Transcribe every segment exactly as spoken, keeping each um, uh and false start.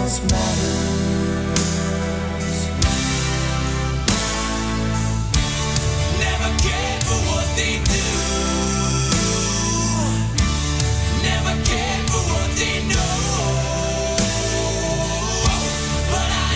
else matters. Never cared for what they do. Never cared for what they know. But I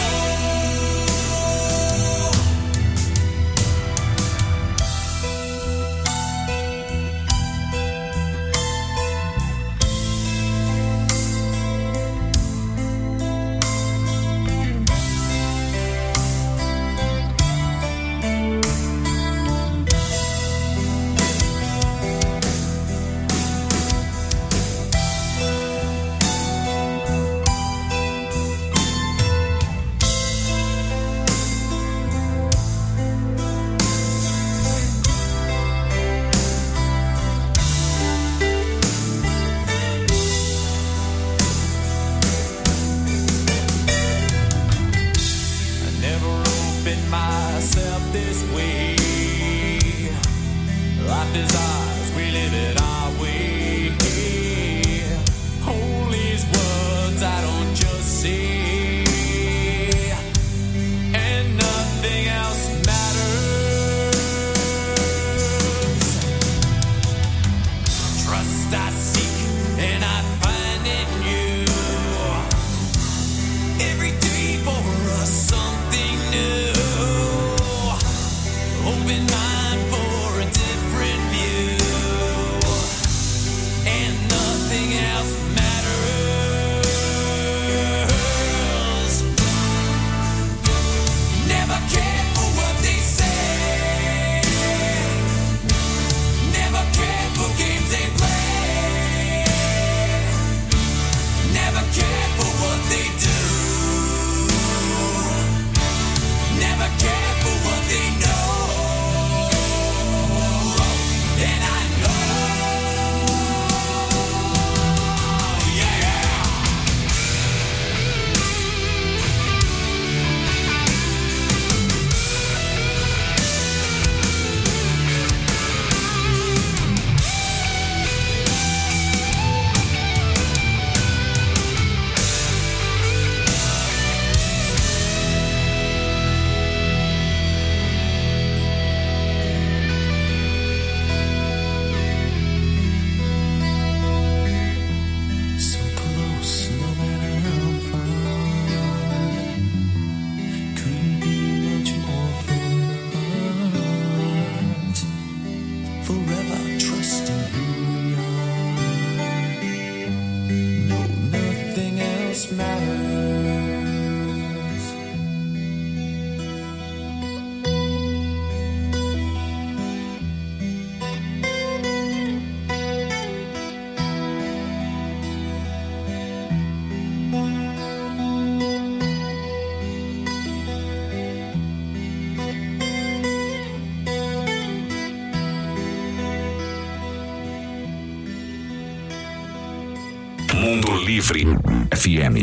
Mundo Livre F M.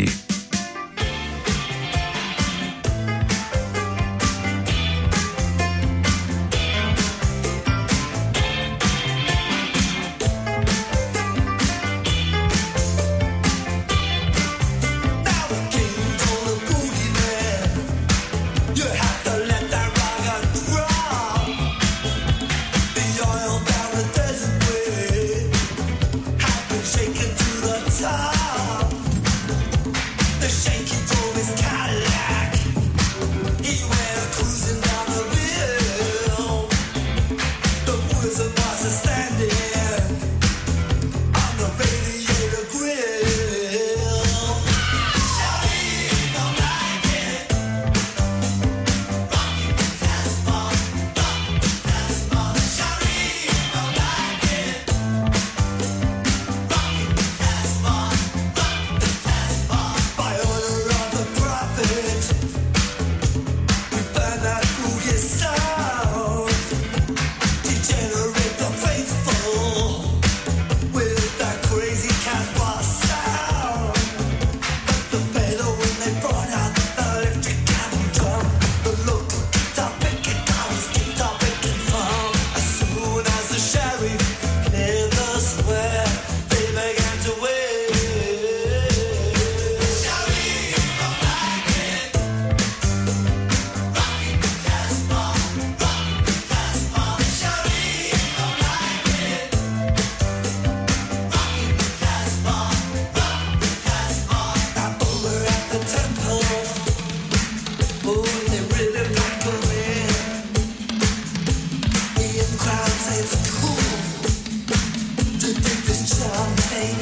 shaken to the top.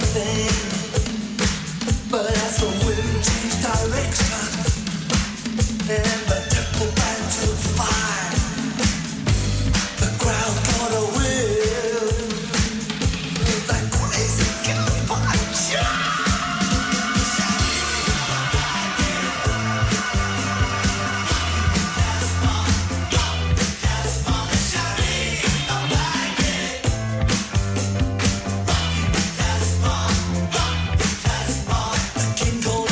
King Cole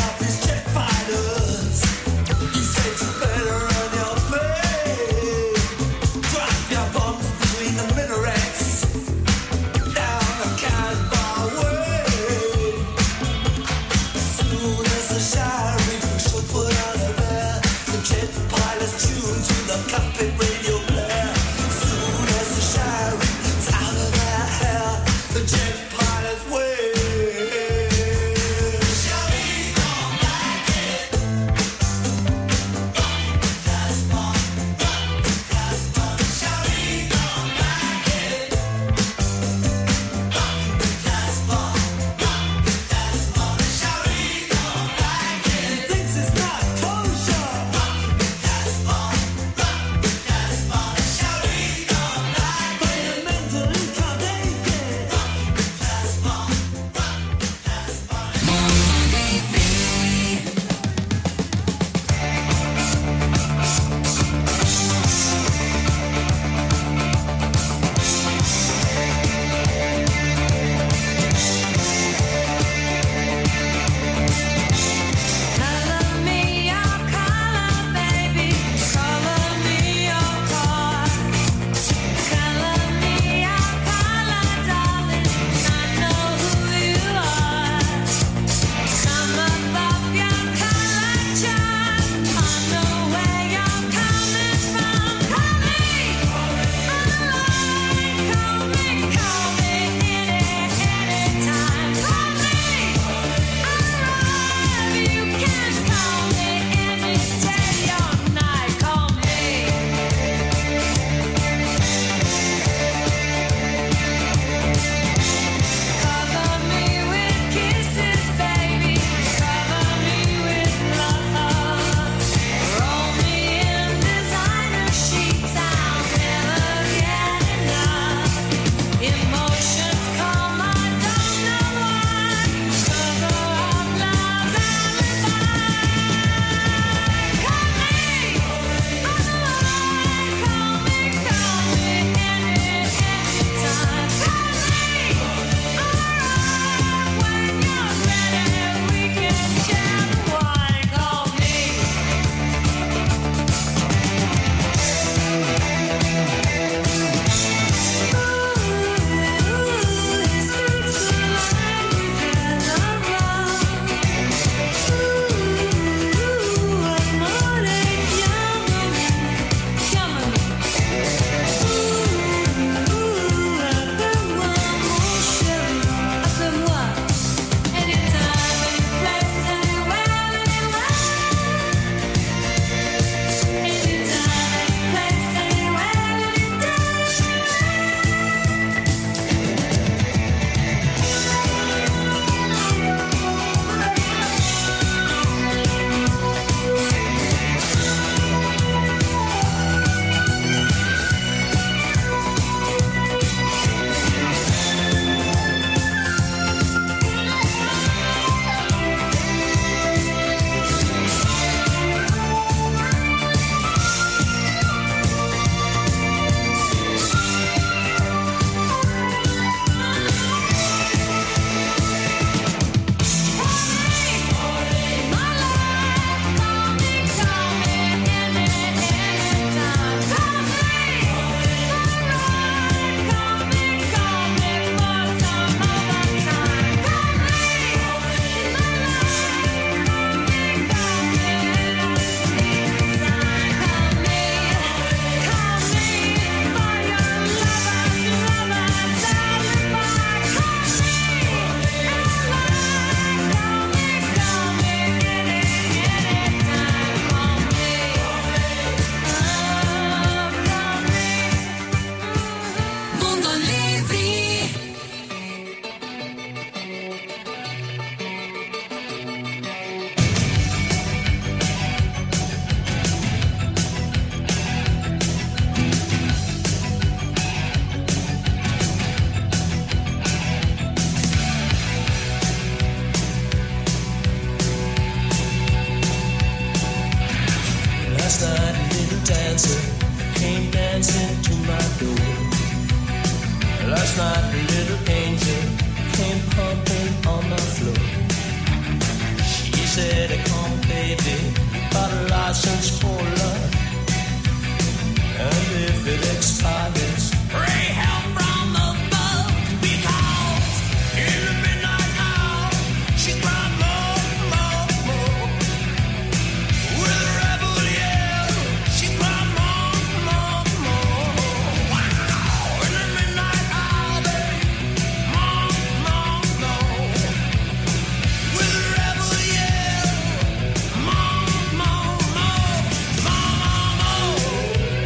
dancer came dancing to my door. Last night the little angel came pumping on the floor. She said, come baby, you got a license for love, and if it expires, pray help from above, because in the midnight hour she cried more, more, more. With a rebel yell, she cried more, more, more. Wow, in the midnight hour, babe, more, more, more. With a rebel yell, more, more, more, more, more.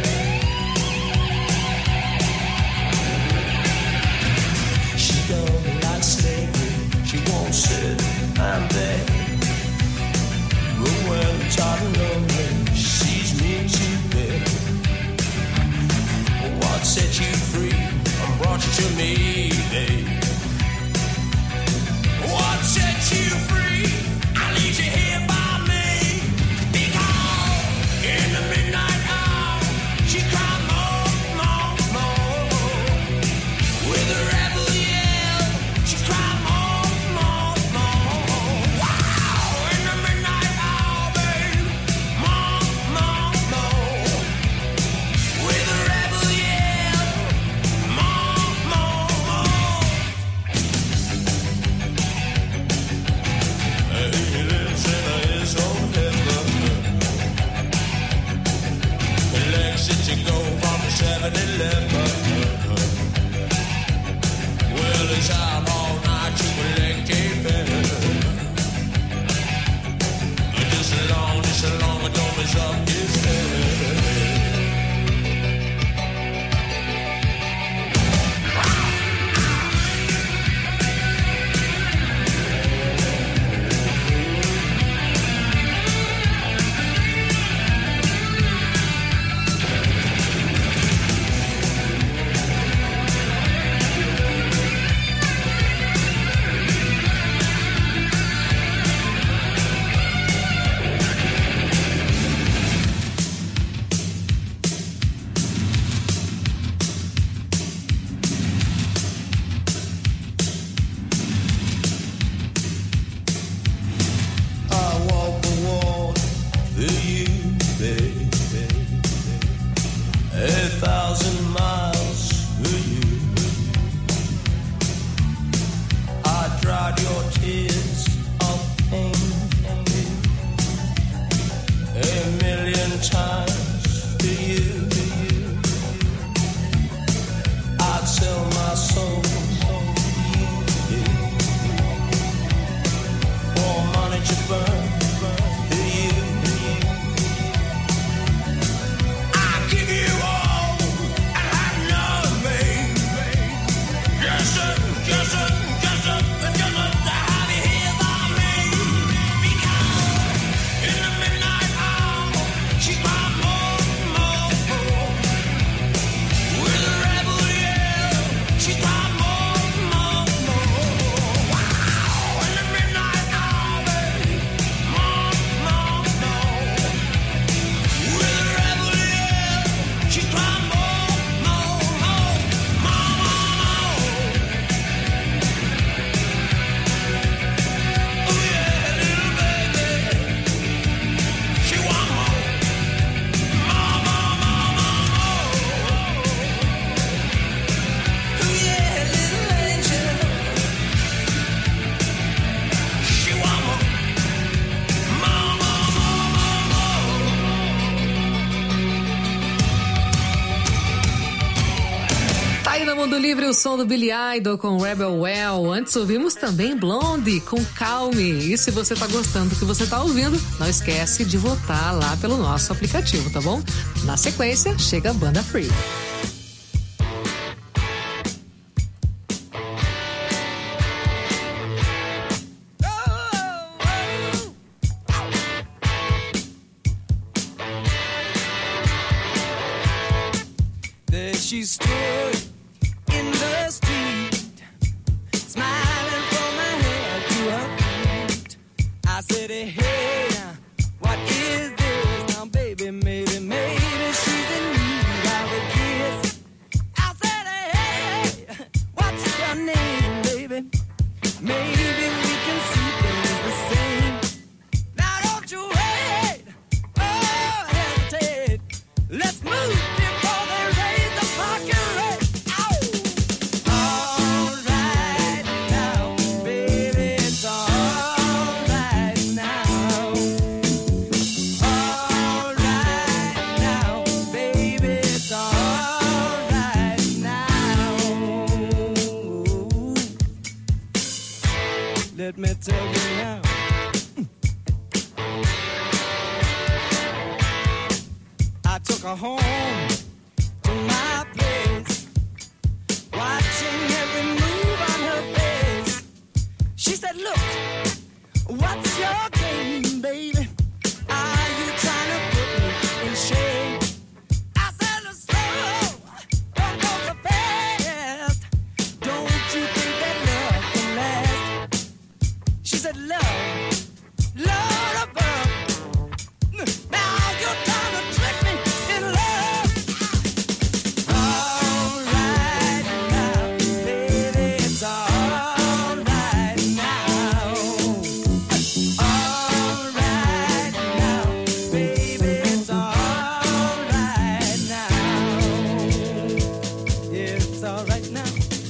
She don't like slavery, she won't sit and beg. But when tired and lonely, she sees me to bed. What set you free and brought you to me, babe? What set you free? I need you here by me, because in the midnight hour she cried more, more, more. With a rebel yell, she cried more, more, more. Wow, in the midnight hour, babe, more, more, more. With a rebel yell, more, more, more. He lives in his own heaven. He likes it to go from seven eleven. Well, he's out all night to collect a bill. Just as long, just as long as don't mess up his head. I walk the wall for you, baby. A thousand miles for you. I dried your tears of pain a million times for you. I'd sell my soul for you. For money to burn for you. I give you all and have nothing. Just a, just a, just a, just a, to have you here by me. Because in the midnight hour, she cried more, more, more. With a rebel yell, she cried more, more, more. Wow, in the midnight hour, babe, more, more, more. With a rebel yell, she cried more, more, more, more, more. Oh yeah, little baby, she want more, more, more, more, more, more. Oh yeah, little angel, she want more, more, more, more, Tá aí no Mundo Livre o som do Billy Idol com Rebel Well. Antes ouvimos também Blondie com Calm Me. E se você tá gostando do que você tá ouvindo, não esquece de votar lá pelo nosso aplicativo, tá bom? Na sequência, chega a Banda Free. There she stood in the street, smiling from her head to her feet. I said, hey, what is this? Now, baby, maybe, maybe she's let me tell you now. I took her home to my place, watching every move on her face. She said, look, what's your game, baby? Are you trying to put me in shame? I said, slow, don't go so fast. Don't you think that love can last? She said, love, love above. Now you're trying to trick me in love. All right now, baby, it's all right now. All right now, baby, it's all right now. Yeah, it's all right now.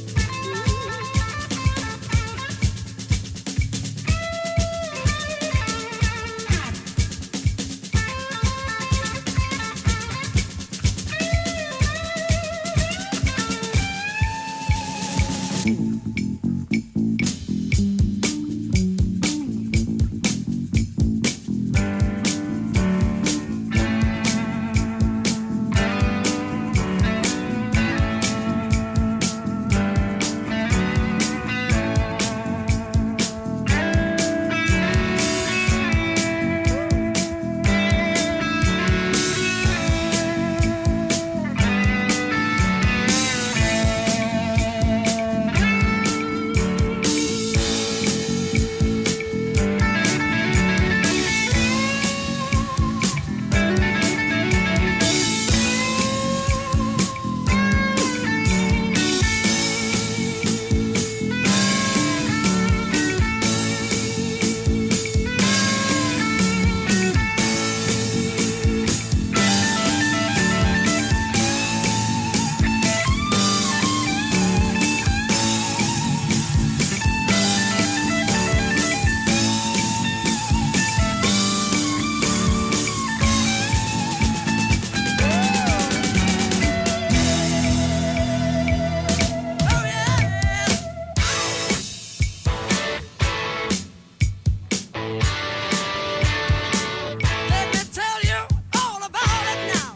Let me tell you all about it now.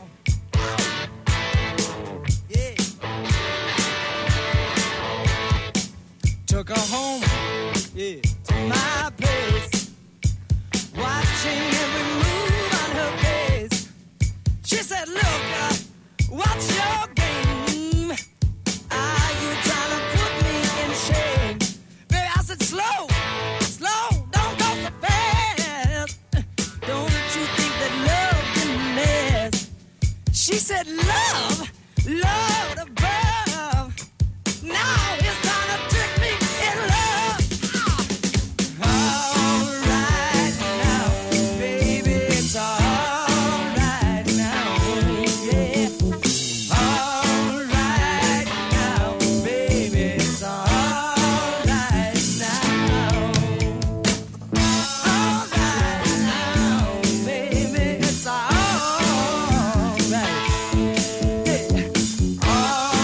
Yeah. Took her home, yeah, to my place, watching every move on her face. She said, look, uh, what's your game? Are you trying to put me in shame? Baby, I said, slow, slow, don't go so fast. Don't you think that love can last? She said, love, love above. Now it's time to trick me in love. All right now, baby, it's all right now, yeah. All right now, baby, it's all right now. All right now, baby, it's all right. Yeah. All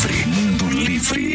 Livre. Mundo Livre.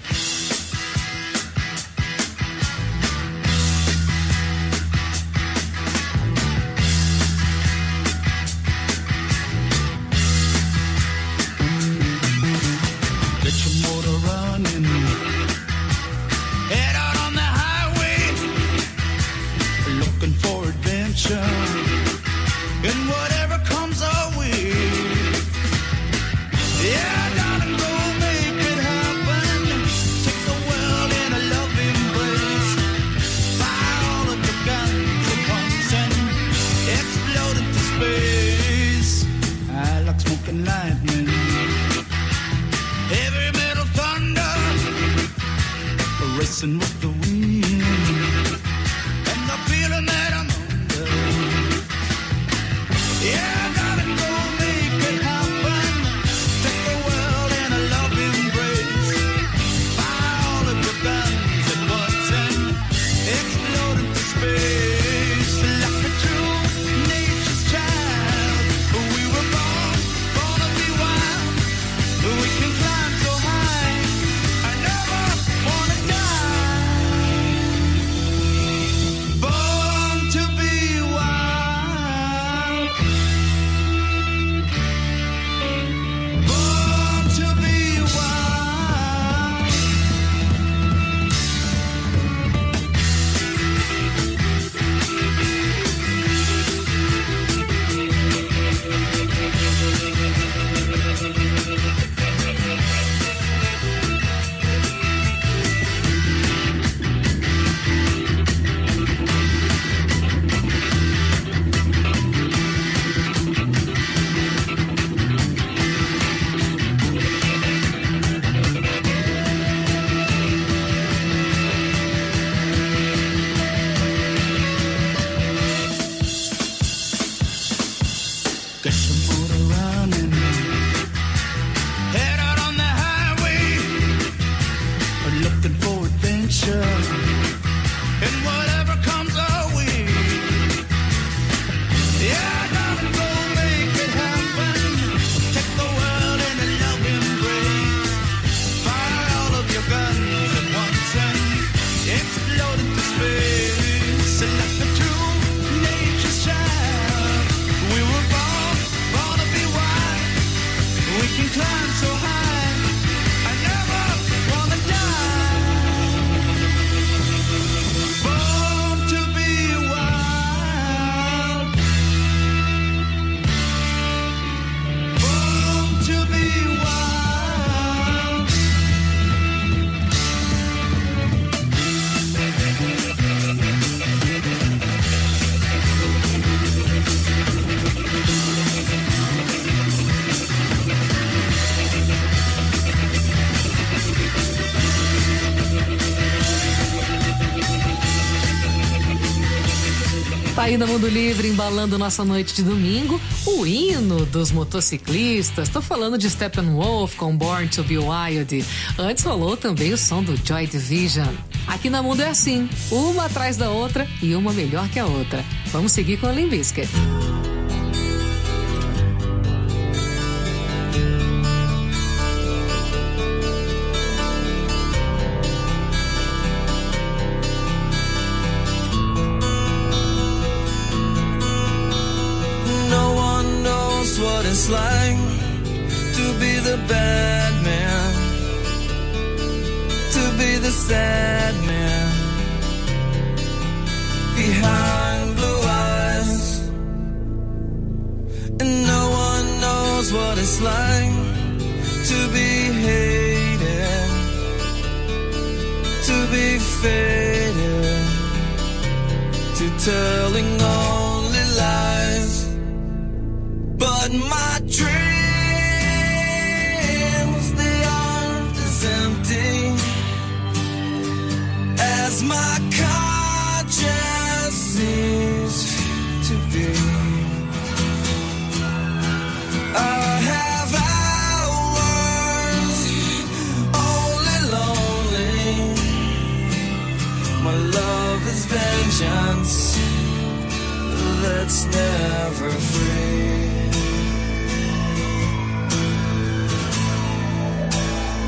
Aí no Mundo Livre, embalando nossa noite de domingo, o hino dos motociclistas. Tô falando de Steppenwolf com Born to Be Wild. Antes rolou também o som do Joy Division. Aqui na Mundo é assim, uma atrás da outra e uma melhor que a outra. Vamos seguir com a Limp Bizkit. What it's like to be the bad man, to be the sad man behind blue eyes, and no one knows what it's like to be hated, to be faded, to telling only lies. But my dreams, they aren't as empty as my conscience seems to be. I have hours only lonely. My love is vengeance that's never free.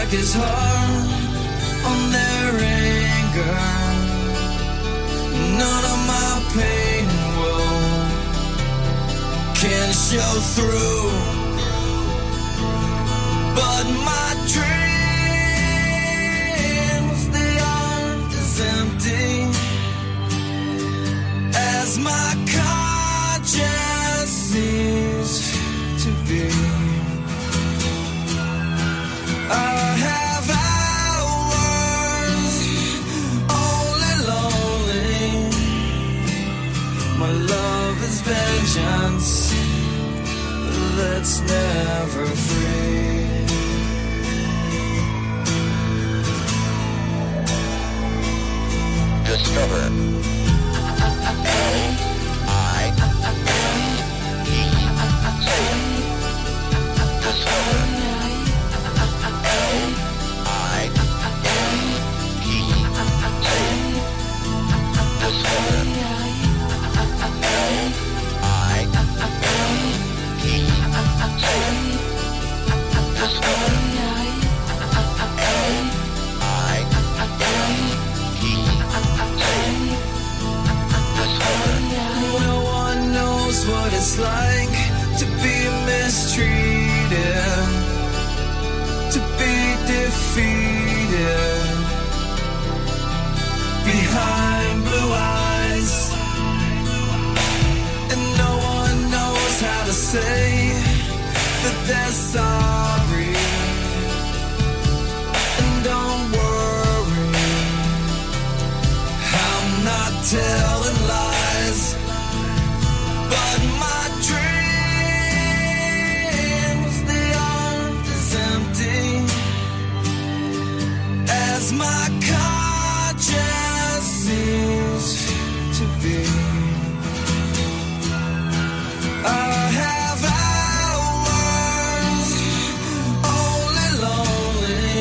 crack his heart on their anger. None of my pain and woe can show through, but my dreams, the earth is empty as my conscience seems to be. I have hours only lonely. My love is vengeance that's never free. Discover L I E Discover L I E Discover what it's like to be mistreated, to be defeated behind blue eyes, and no one knows how to say that they're sorry. And don't worry, I'm not telling lies. But my dreams, the earth is empty as my conscience seems to be. I have hours only lonely.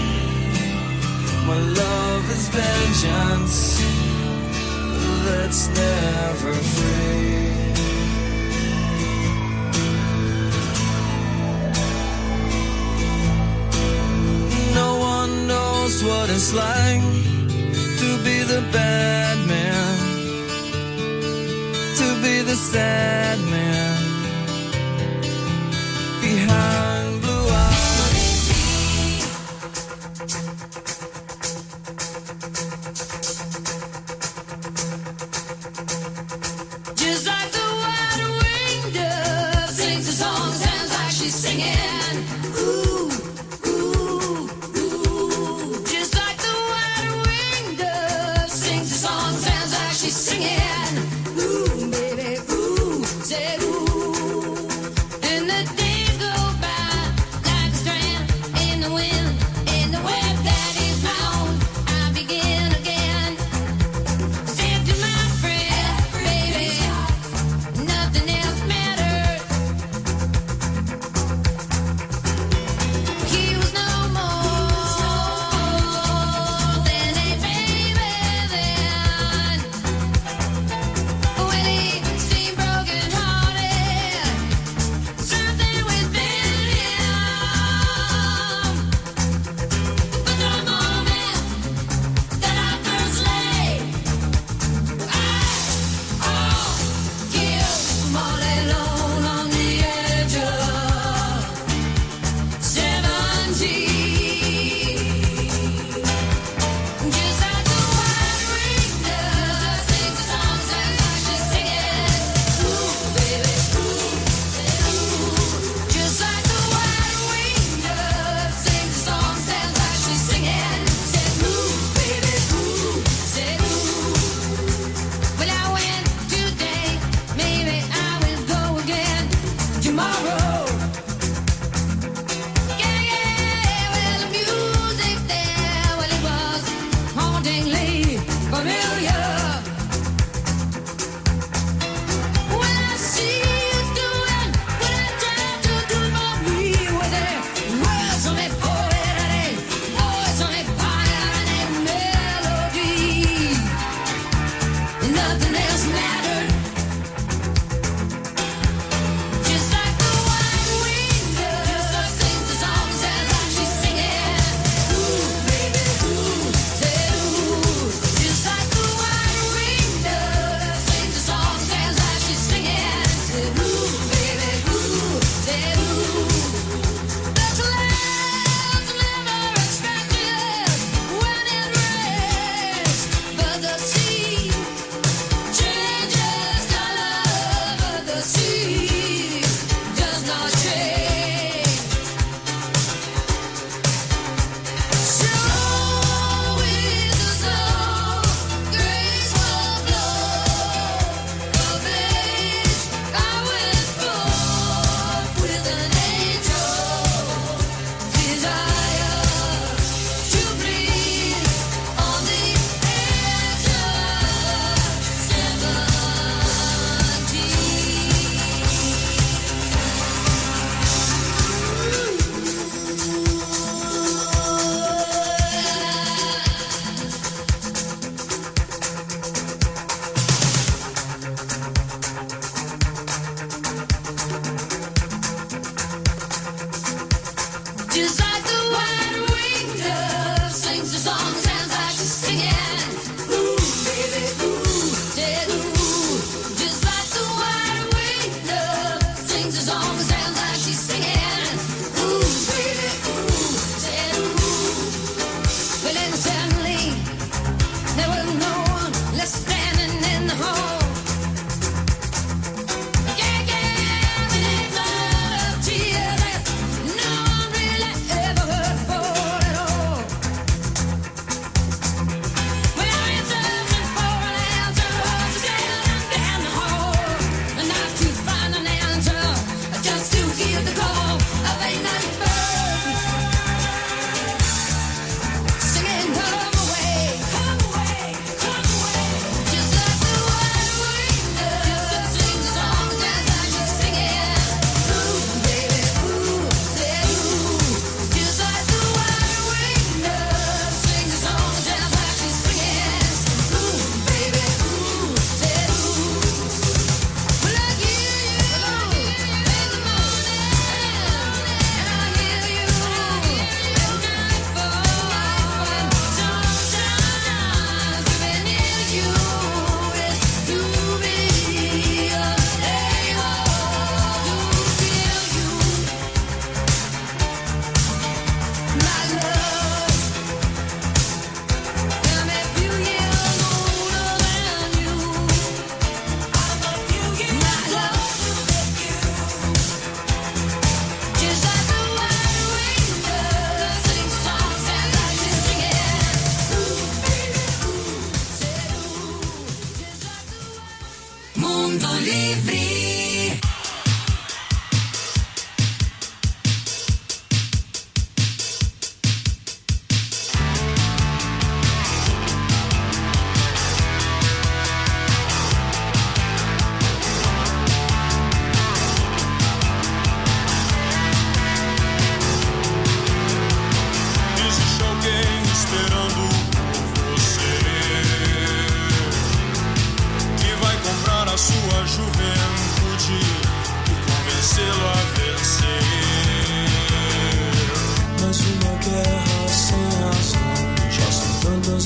My love is vengeance that's never free. What it's like to be the bad man, to be the sad man behind blue eyes. Just like the wide-winged dove sings a song, sounds like she's singing. Ooh. Singing, ooh, baby, ooh, say ooh.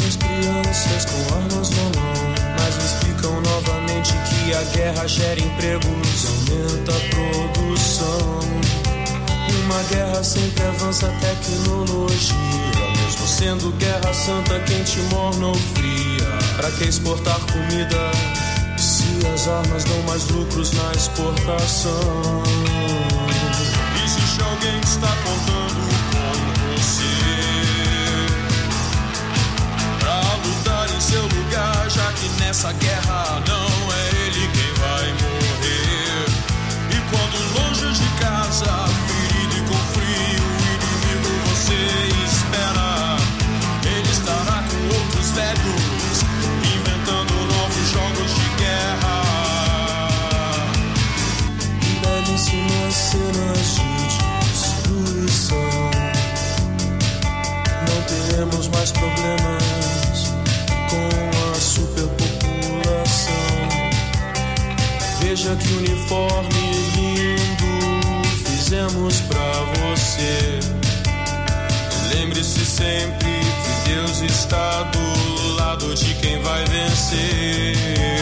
Essas crianças com armas na mão, mas me explicam novamente que a guerra gera empregos, aumenta a produção. Uma guerra sempre avança a tecnologia, mesmo sendo guerra santa, quente, morna ou fria. Pra que exportar comida se as armas dão mais lucros na exportação? Existe alguém que está contando com você pra lutar em seu lugar, já que nessa guerra não é ele quem vai morrer. E quando longe de casa, ferido e com frio, o inimigo você espera, ele estará com outros velhos, inventando novos jogos de guerra. Belíssimas cenas de destruição. Não teremos mais problemas com a superpopulação. Veja que uniforme lindo fizemos pra você. Lembre-se sempre que Deus está do lado de quem vai vencer.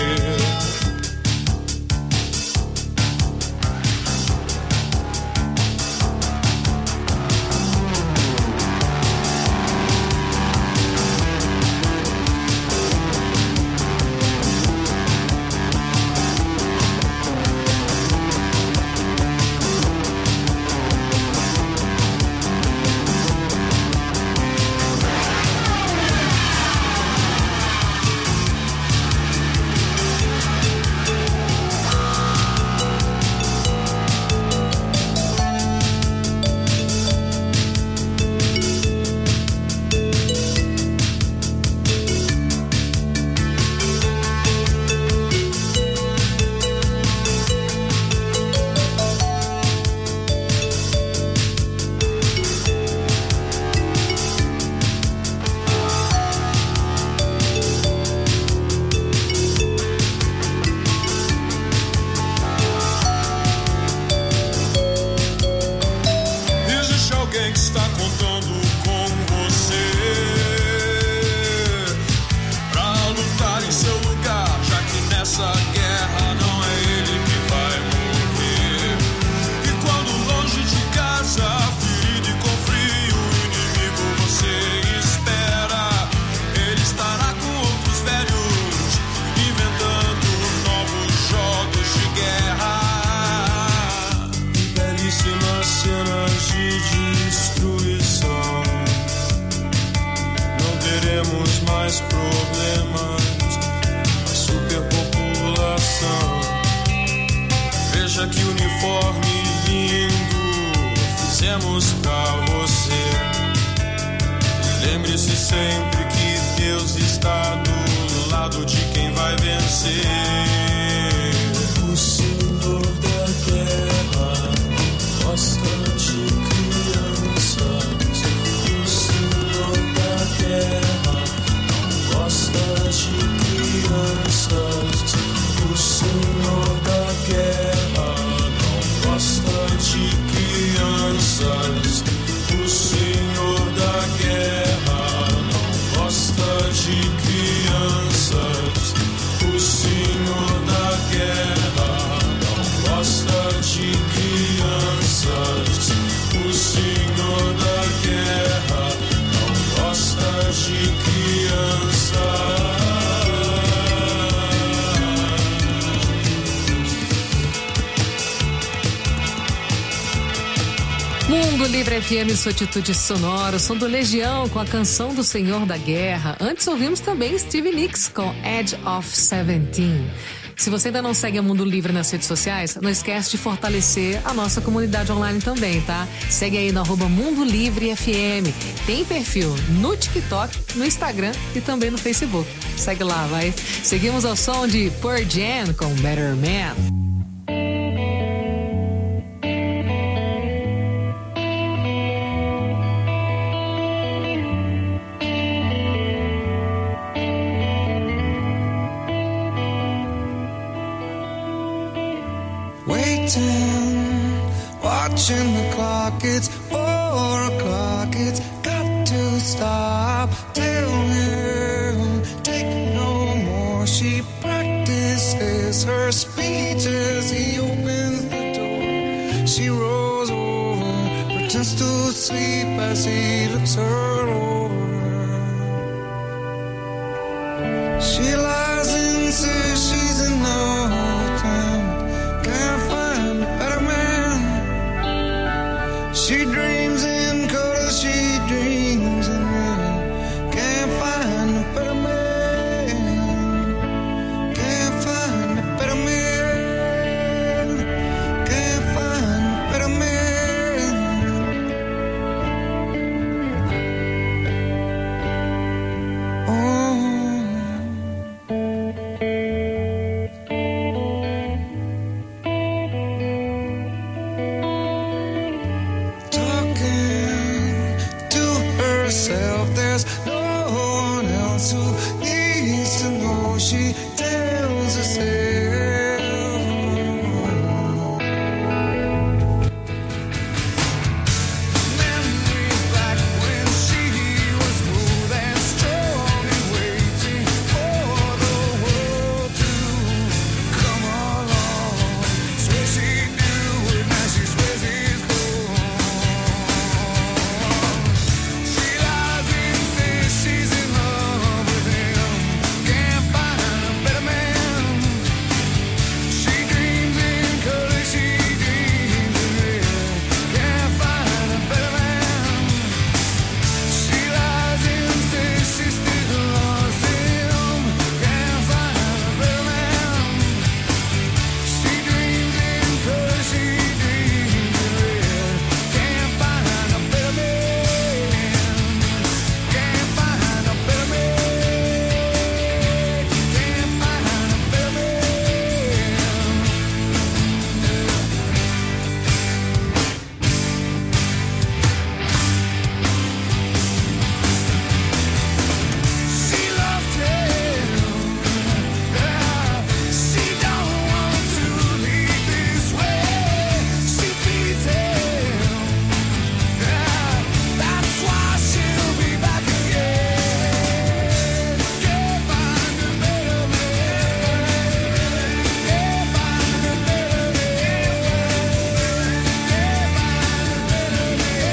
Mundo Livre F M, sua atitude sonora, som do Legião com a canção do Senhor da Guerra. Antes ouvimos também Stevie Nicks com Edge of Seventeen. Se você ainda não segue a Mundo Livre nas redes sociais, não esquece de fortalecer a nossa comunidade online também, tá? Segue aí no arroba Mundo Livre F M. Tem perfil no TikTok, no Instagram e também no Facebook. Segue lá, vai. Seguimos ao som de Pearl Jam com Better Man. Watching the clock, it's four o'clock, it's got to stop. Tell him, take no more. She practices her speech as he opens the door. She rolls over, pretends to sleep as he looks her over. She lies and says she's in love with him. Can't find a better man. She dreams in color, she dreams in red. Can't find a better man. Can't find a better man. Can't find a better man. Oh. There's no one else who needs to know. She tells herself. Memories back when she was smooth and strong and waiting for the world to come along. Swear she'd do it, now she swears he's gone. She's in love with him. Can't find a better man. She dreams in color, she dreams in red. Can't find a better man. She lies and says she still loves him. Can't find a better man. She dreams in color, she dreams in red. Can't find a better man. Can't find a better man. Can't find a better man. She loved him. Yeah. She don't want to leave this way. She feeds him. Yeah. That's why she'll be back again. Can't find a better man. Can't find a better man. Can't find a better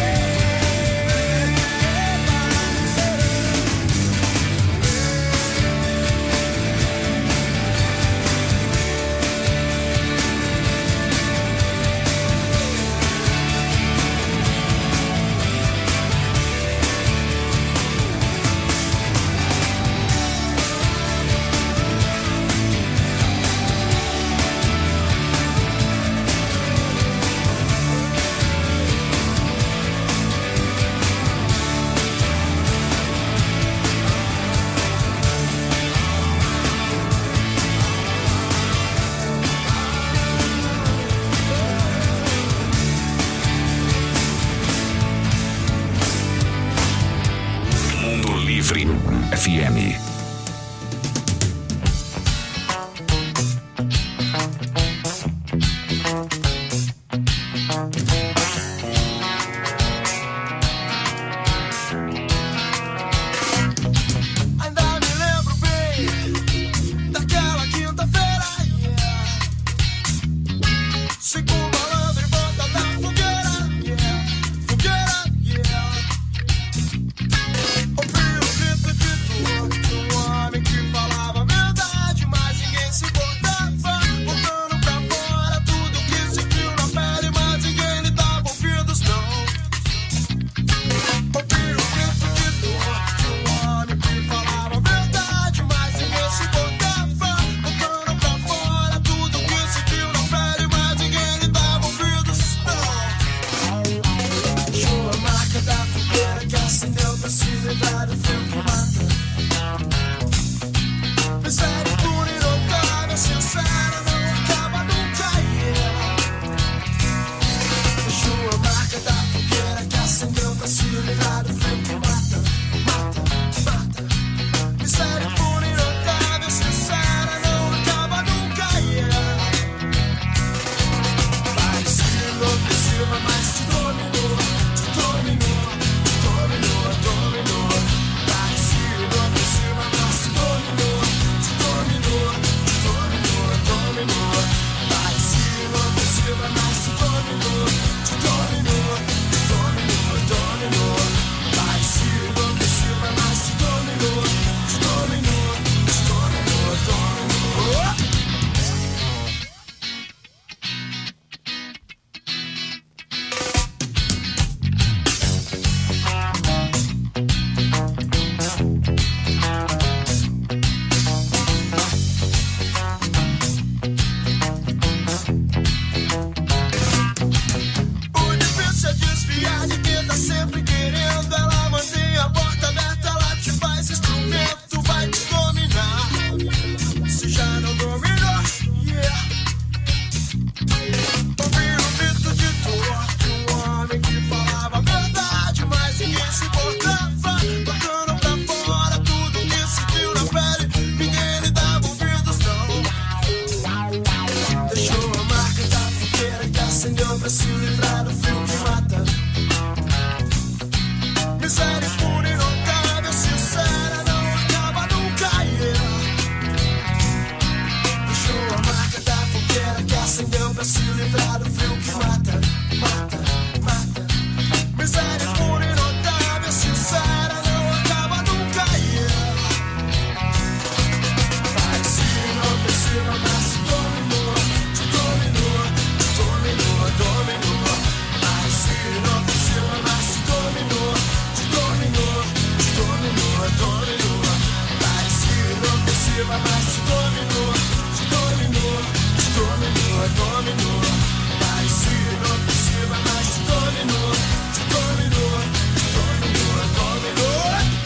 Mundo Livre F M. Ainda me lembro bem daquela quinta-feira, yeah. Cinco malandros em volta da fogueira, yeah. Fogueira, yeah. Ouvi o grito de dor de um homem que falava a verdade, mas ninguém se importava. Botando pra fora tudo que sentiu na pele, mas ninguém lhe dava ouvidos, não. Ouvi o grito de dor de um homem que falava a verdade, mas ninguém se importava. Botando pra fora tudo que sentiu na pele, mas ninguém lhe dava ouvidos, não. Achou a marca da fogueira que acendeu pra se livrar do frio que mata. Miséria pura, inotável, sincera, não acaba nunca, yeah. Achou a marca da fogueira que acendeu pra se livrar do frio que mata. Mata, mata. Miséria pura, inotável, sincera, não acaba nunca, yeah. Parecia enlouquecida, mas te dominou, te dominou, te dominou, dominou. livrar do frio que mata, mata, mata. Miséria, pura e notável, sincera, não acaba nunca, yeah. Parecia inofensiva, mas se dominou, te dominou, te dominou, dominou. Parecia inofensiva, mas se dominou, te dominou, te dominou, dominou. Parecia inofensiva, mas se dominou, te dominou, te dominou, dominou. Parecia inofensiva, mas se dominou, te dominou, te dominou, dominou.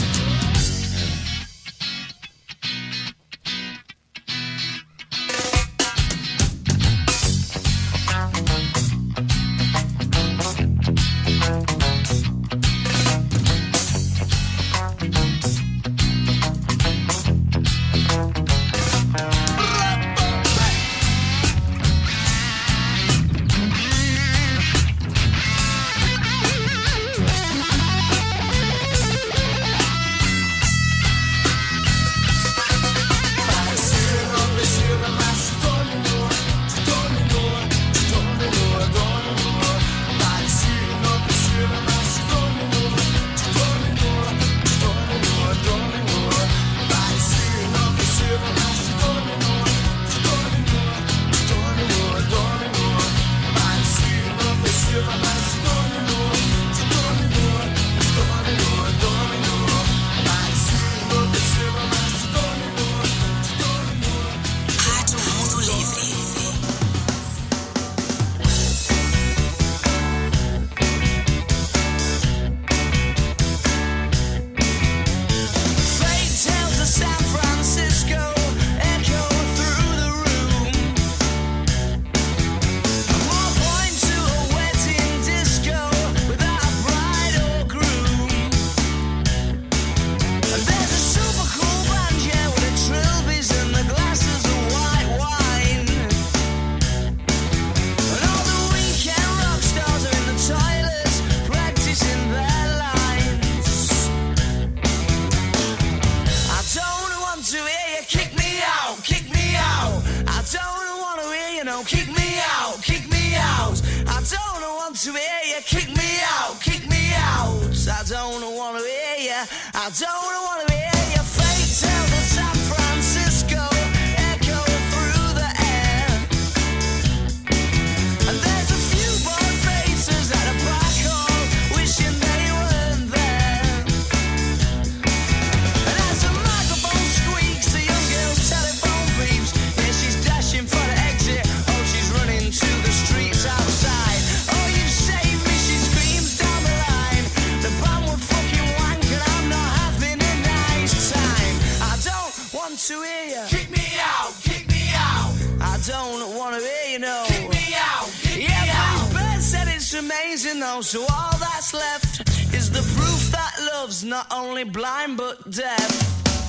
So all that's left is the proof that love's not only blind but deaf.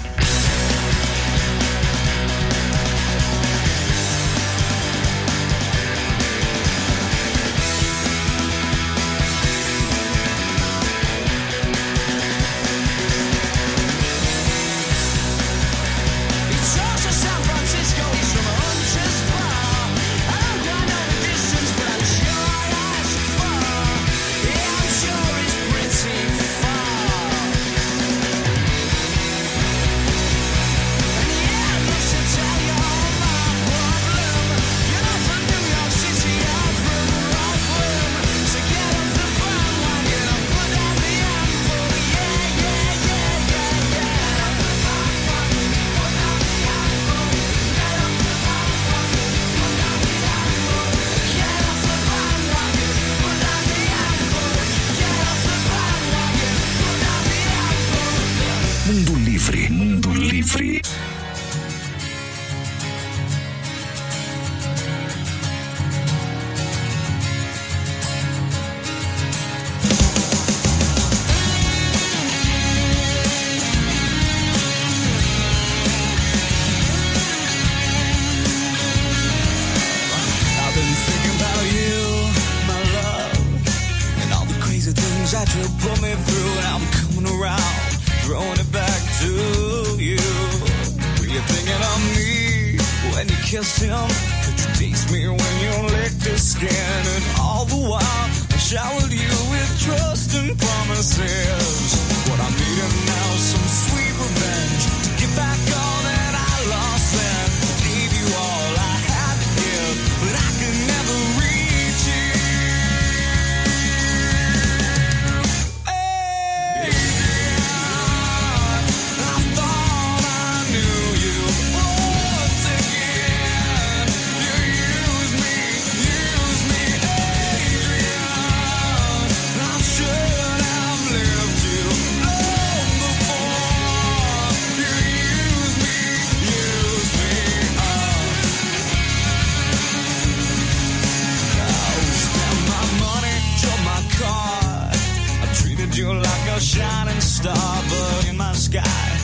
Mundo Livre, Mundo Livre. Tried to pull me through, and I'm coming around, throwing it back to you. Were you thinking of me when you kissed him? Could Seduced me when you licked the skin, and all the while I showered you with trust and promises. What I'm needing now is some sweet revenge to get back all that I lost then. Gave you all I had to give, but I could never reach you. Hey, I thought I knew you. Once again, you use me, use me, Adrian. I should have lived you long before. You use me, use me up. I spent my money, drove my car. I treated you like a shining star, but in my sky